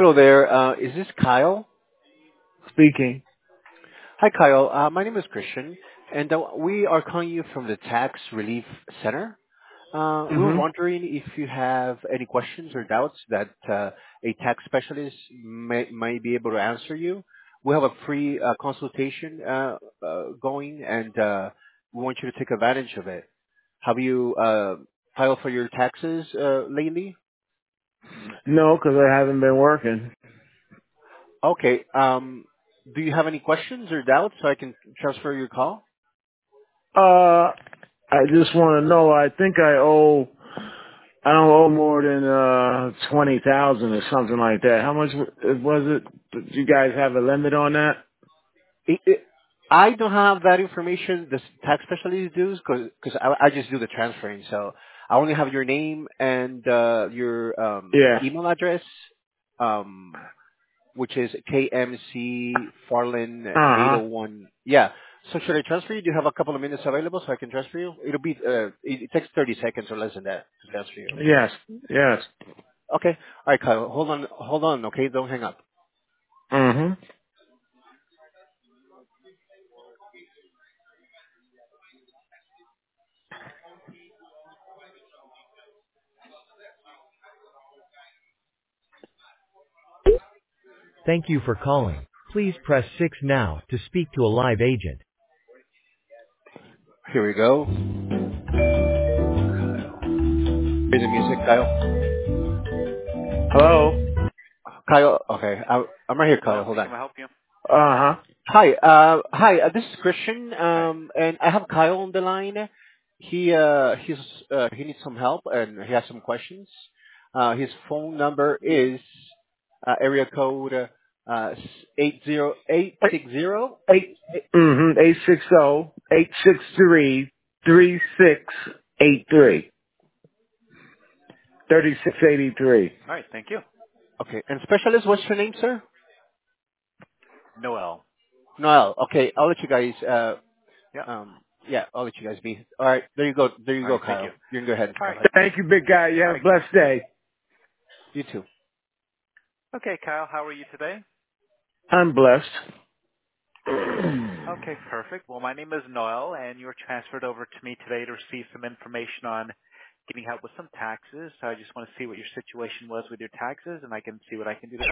Hello there. Is this Kyle? Speaking. Hi, Kyle. My name is Christian, and we are calling you from the Tax Relief Center. We were hmm wondering if you have any questions or doubts that a tax specialist might be able to answer you. We have a free consultation going, and we want you to take advantage of it. Have you filed for your taxes lately? No, because I haven't been working. Okay. Do you have any questions or doubts so I can transfer your call? I just want to know. I think I owe. I don't owe more than 20,000 or something like that. How much was it? Did you guys have a limit on that? I don't have that information. The tax specialist does because I just do the transferring. So I only have your name and your Yeah. email address, which is Uh huh. kmcfarland801. Yeah. So should I transfer you? Do you have a couple of minutes available so I can transfer you? It'll be it takes 30 seconds or less than that to transfer you. Yes. Yes. Okay. All right, Kyle. Hold on. Okay, don't hang up. hmm Thank you for calling. Please press 6 now to speak to a live agent. Here we go. Hear the music, Kyle. Hello. Kyle, okay, I'm right here, Kyle. Hello, Hold how on. can I help you? Uh huh. Hi. This is Christian, Hi. and I have Kyle on the line. He needs some help and he has some questions. His phone number is area code 80860. Eight. 860-863-3683. 3683. All right, thank you. Okay, and specialist, what's your name, sir? Noel. Noel. Okay, I'll let you guys. Yeah. Yeah, I'll let you guys be. All right, there you go. There you All go, right, thank you. Kyle. You can go ahead. All Bye right. bye. Thank you, big guy. You All have a right. blessed day. You too. Okay, Kyle, how are you today? I'm blessed. Okay, perfect. Well, my name is Noel, and you were transferred over to me today to receive some information on getting help with some taxes. So I just want to see what your situation was with your taxes, and I can see what I can do to